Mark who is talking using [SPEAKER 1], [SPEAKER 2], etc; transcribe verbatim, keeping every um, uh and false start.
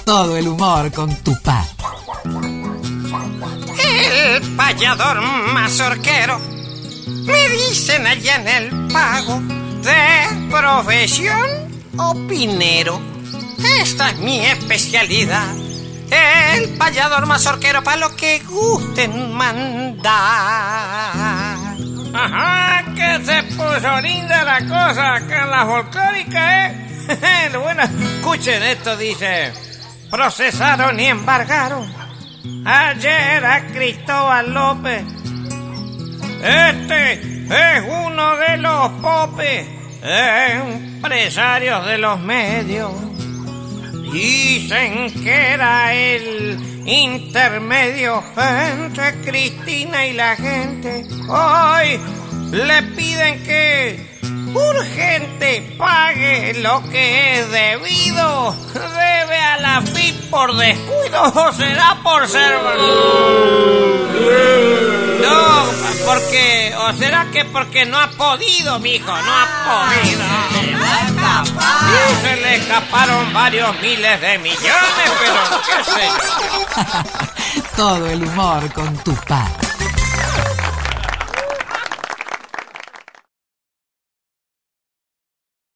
[SPEAKER 1] Todo el humor con Tupac.
[SPEAKER 2] El payador mazorquero, me dicen allá en el pago, de profesión opinero. Esta es mi especialidad, el payador mazorquero, para lo que gusten mandar.
[SPEAKER 3] Ajá, que se puso linda la cosa acá en la folclórica, ¿eh? Bueno, escuchen esto, dice: procesaron y embargaron ayer a Cristóbal López. Este es uno de los popes, empresarios de los medios. Dicen que era el intermedio entre Cristina y la gente. Hoy le piden que urgente pague lo que es debido. Debe a la F I P por descuido, o será por ser... No, porque... O será que porque no ha podido, mijo, no ha podido. Y se le escaparon varios miles de millones, pero qué sé yo.
[SPEAKER 1] Todo el humor con Tupac.